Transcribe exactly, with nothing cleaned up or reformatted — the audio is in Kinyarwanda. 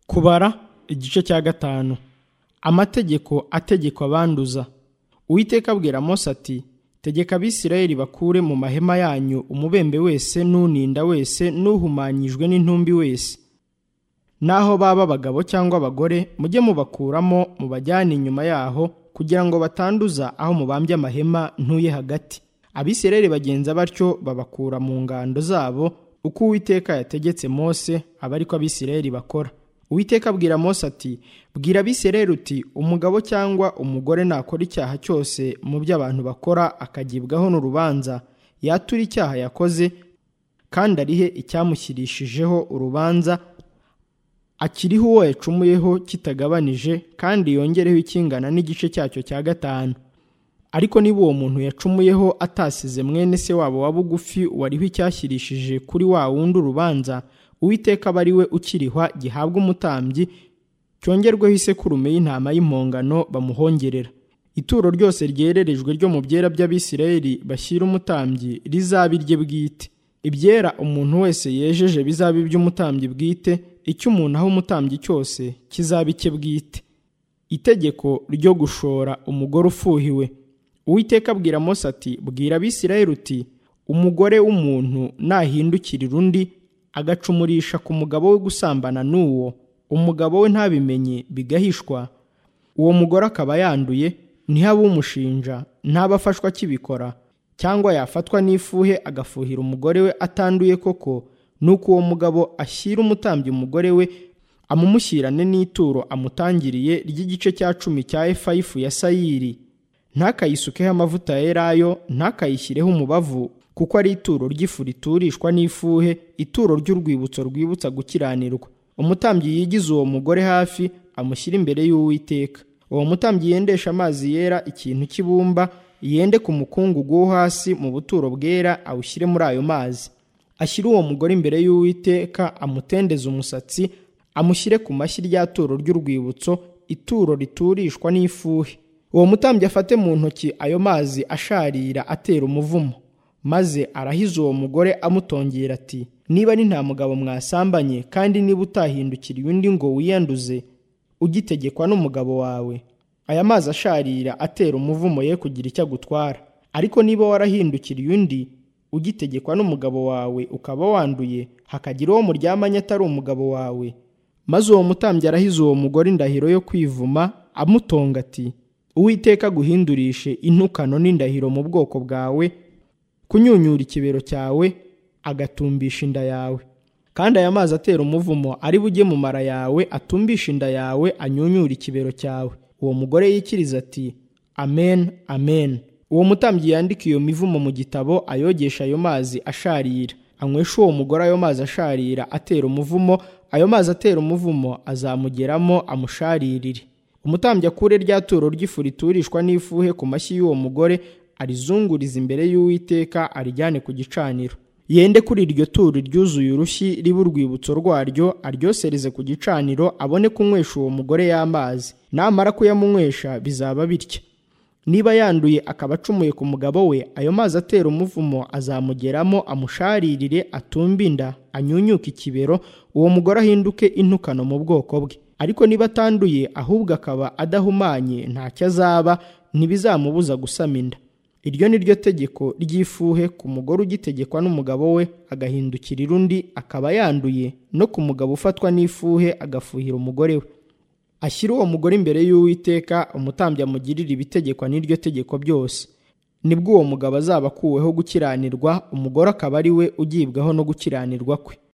Kubara igice cya gatanu. Amategeko ategekwa abanduza. Uwiteka abwira Mose ati: tegeka Abisirayeli bakure mu mahema yanyu umubembe wese n'uninda wese n'uhumanyijwe n'intumbi wese, naho baba abagabo cyangwa abagore, mujye mubakuramo mubajyane inyuma yaho, kugira ngo batanduza aho mubambye amahema ntuye hagati. Abisirayeli bagenza batyo, babakura mu ngando zabo uko Uwiteka yategetse Mose, aba ariko Abisirayeli bakora. Uwiteka abwira Mose ati: bwira Abisirayeli uti, umugabo cyangwa umugore nakora icyaha cyose mu byo abantu bakora akagibwaho n'urubanza, yatura icyaha yakoze kandi arihe icyamushyirishijeho urubanza, akiriho uwo yacumuyeho kitagabanije, kandi yongereho ikingana n'igice cyacyo cya gatanu. Ariko niba uwo muntu yacumuyeho atasize mwene se wabo wa bugufi wariho icyashyirishije kuri wa wundi urubanza, Uwiteka aba ari we ukirihwa gihabwa umutambyi, cyongerweho isekurume y'intama y'impongano bamuhongerera. Ituro ryose ryererejwe ryo mu byera by'Abisirayeli bashyira umutambyi rizaba irye bwite. Ibyera umuntu wese yejeje bizaba iby'umutambyi bwite, icyo umuntu aha umutambyi cyose kizaba icye bwite. Itegeko ryo gushora umugore ufuhiwe. Uwiteka abwira Mose ati: bwira Abisirayeli uti, umugore w'umuntu nahindukirira undi agacumurisha ku mugabo we gusambana n'uwo, umugabo we ntabimenye bigahishwa, uwo mugore akaba yanduye, ntihabe umushinja, ntaba afashwa akibikora, cyangwa yafatwa n'ifuhe agafuhira umugore we atanduye koko, nuko uwo mugabo ashyira umutambyi umugore we, amumushyirane n'ituro amutangiriye ry'igice cya cumi cya efa y'ifu ya sayiri. Ntakayisukeho amavuta ya elayo, ntakayishyireho umubavu, kuko ari ituro ry'ifu riturishwa n'ifuhe, ituro ry'urwibutso rwibutsa gukiranirwa. Umutambyi yigize uwo mugore hafi, amushyira imbere y'Uwiteka. Uwo mutambyi yendesha amazi yera ikintu cy'ibumba, yende ku mukungugu wo hasi mu buturo bwera, awushyire muri ayo mazi. Ashyire uwo mugore imbere y'Uwiteka, amutendeze umusatsi, amushyire ku mashyi rya turo ry'urwibutso, ituro riturishwa n'ifuhe. Uwo mutambyi afate mu ntoki ayo mazi asharira atera umuvumo, maze arahiza uwo mugore amutongera ati: niba ni nta mugabo mwasambanye, kandi niba utahindukiriye undi ngo wiyanduze ugitegekwa n'umugabo wawe, aya mazi asharira atera umuvumo ye kugira icyo agutwara. Ariko niba warahindukiriye undi ugitegekwa n'umugabo wawe ukaba wanduye, hakagira uwo muryamanye atari umugabo wawe, maze uwo mutambyi arahiza uwo mugore indahiro yo kwivuma amutonga ati: Uwiteka guhindurishe intukano n'indahiro mu bwoko bwawe, kunyunyura ikibero cyawe, agatumbisha inda yawe. Kandi aya mazi atera umuvumo ari bujye mu mara yawe, atumbisha inda yawe, anyunyura ikibero cyawe. Uwo mugore yikiriza ati: amen, amen. Uwo mutambyi yandika iyo mivumo mu gitabo, ayogesha ayo mazi asharira, anywesha uwo mugore ayo mazi asharira atera umuvumo. Ayo mazi atera umuvumo azamugeramo amusharirire. Umutambyi akure rya turo ry'ifu riturishwa n'ifuhe ku mashyi y'uwo mugore, arizunguriza imbere y'Uwiteka, arijyane ku gicaniro. Yende kuri iryo turo ryuzuye urushyi ribe urwibutso rwaryo, aryosereze ku gicaniro, abone kunywesha uwo mugore y'amazi. Namara kuyamunywesha bizaba bitya: niba yanduye akaba acumuye ku mugabo we, ayo mazi atera umuvumo azamugeramo amusharirire, atumbe inda, anyunyuke ikibero, uwo mugore ahinduke intukano mu bwoko bwe. Ariko niba atanduye ahubwo akaba adahumanye, ntacyo azaba, ntibizamubuza gusama inda. Iryo ni ryo tegeko ry'ifuhe ku mugore ugitegekwa n'umugabo we agahindukirira undi akaba yanduye, no ku mugabo ufatwa n'ifuhe agafuhira umugore we. Ashyira uwo mugore imbere y'Uwiteka, umutambyi amugirira ibitegekwa n'iryo tegeko byose. Nibwo uwo mugabo azaba akuweho gukiranirwa, umugore akaba ari we ugibwaho no gukiranirwa kwe.